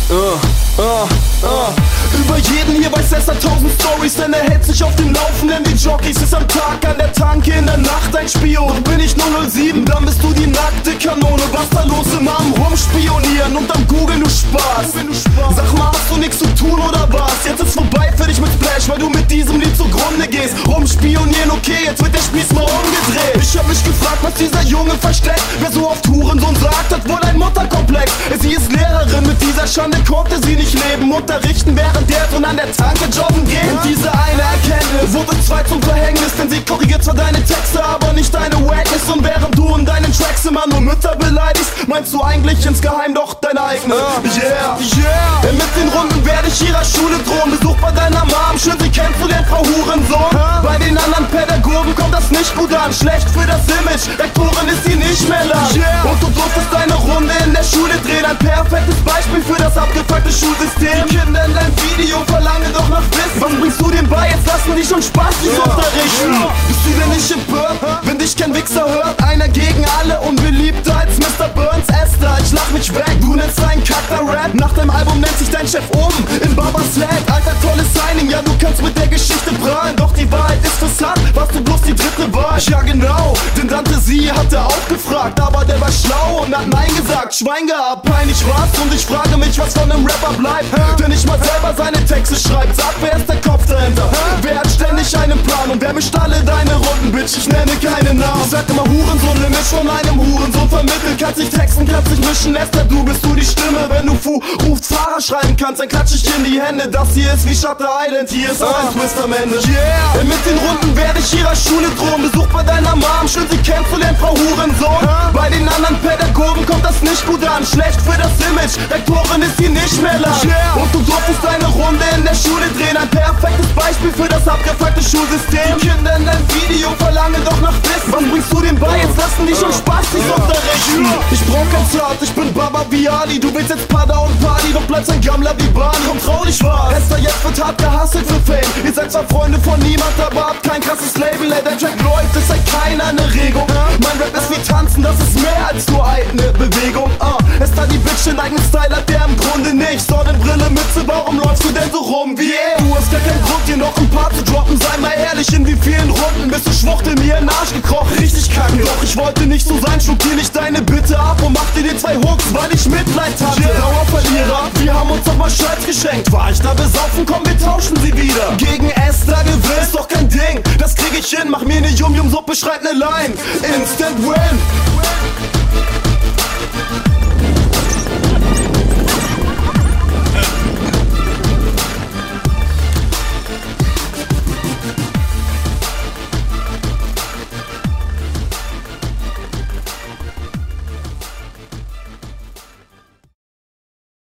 Über jeden hier weiß Esther 1000 Stories, denn er hält sich auf dem Laufenden wie Jockeys. Ist am Tag an der Tanke, in der Nacht ein Spion. Doch bin ich 007, dann bist du die nackte Kanone. Was da los immer am Rumspionieren und am Googeln, du Spaß. Sag mal, hast du nix zu tun oder was? Jetzt ist vorbei für dich mit Splash, weil du mit diesem Lied zugrunde gehst. Rumspionieren, okay, jetzt wird der Spieß mal umgedreht. Ich hab mich gefragt, was dieser Junge versteckt. Wer so oft Hurensohn sagt, hat wohl ein Mutterkomplex. Sie ist Lehrerin, mit dieser Schande konnte sie nicht leben. Unterrichten, während der Sohn an der Tanke joggen geht. Und diese eine Erkenntnis wurde zwei zum Verhängnis, denn sie korrigiert zwar deine Texte, aber nicht deine Wackness. Und während du in deinen Tracks immer nur Mütter beleidigst, meinst du eigentlich insgeheim doch deine eigene. Denn mit den Runden werde ich ihrer Schule drohen. Besuch bei deiner Mom, schön sie kennenzulernen, Frau Hurensohn. Bei den anderen Pädagogen kommt das nicht gut an. Schlecht für das Image, Rektorin ist sie nicht mehr lang. Und du durftest deine Runde in der Schule drehen. Ein perfektes Beispiel für das abgefuckte Schulsystem. Die Kinder in deinem Video verlangen doch nach Wissen. Was bringst du denen bei? Jetzt lassen die schon Spaß unterrichten. Bist du denn nicht empört, wenn dich kein Wichser hört? Einer gegen alle, unbeliebter als Mr. Burns. Esther, ich lach mich weg, du nennst einen Kacker Rap. Nach deinem Album nennt sich dein Chef in Baba Slack. Alter, tolles Signing, ja du kannst mit der Geschichte prahlen. Doch die Wahrheit ist versagt, warst du bloß die dritte Wahl. Ja genau, denn Dante sie hatte auch gefragt, aber der war schlau und hat nein gesagt. Schwein gehabt, peinlich war's und ich frage mich, was von einem Rapper bleibt. Der nicht mal selber seine Texte schreibt. Sag, wer ist der Kopf dahinter? Wer hat ständig einen Plan und wer mischt alle deine Runden, Bitch? Ich nenne keine Namen. Ich sag immer Hurensohn, Limit von einem Hurensohn vermittelt. Kannst nicht texten, kannst nicht mischen, Esther, du bist du die Stimme. Wenn du ruft Fahrer schreiben kannst, dann klatsch ich dir in die Hände. Das hier ist wie Shutter Island, hier ist auch ein Twist am Ende. Denn mit den Runden werde ich ihrer Schule drohen. Besuch bei deiner Mom, schön sie kennenzulernen, Frau Hurensohn. Bei den anderen Pädagogen kommt das nicht gut an. Schlecht für das Image, Rektorin ist sie nicht mehr lang. Und du durftest deine Runde in der Schule drehen. Ein perfektes Beispiel für das abgefuckte Schulsystem. Die Kinder in deinem Video verlangen doch nach Wissen. Was bringst du denen bei? Jetzt lassen die schon Spaß sich unterrichten. Ich brauch kein Zart, ich bin Baba wie Ali. Du willst jetzt Pada und Party, doch bleibst ein Gammler wie Barney. Komm, trau dich was. Esther, jetzt wird hart gehasselt für Fame. Ihr seid zwar Freunde von niemand, aber habt kein krasses Label. Ey, dein Track läuft, es sei keiner eine Regung. Mein Rap ist wie Tanzen, das ist mehr als nur eine Bewegung. Esther, die Bitch in eigenen Style hat der im Grunde nicht. Sonnenbrille, Mütze, warum läufst du denn so rum wie er? Du hast gar keinen Grund, dir noch ein paar zu droppen. Sei mal ehrlich, in wie vielen Runden bist du Schwuchtel mir in den Arsch gekrochen? Richtig kacke, doch ich wollte nicht so sein. Schluck dir nicht deine Bitte ab und mach dir den 2 Hooks, weil ich Mitleid hatte. Dauerverlierer, wir haben uns doch mal Shirts geschenkt. War ich da besoffen, komm, wir tauschen sie wieder. Gegen Esther gewinnen, ist doch kein Ding. Das krieg ich hin, mach mir ne Yum-Yum-Suppe, schreib ne Line. Instant Win.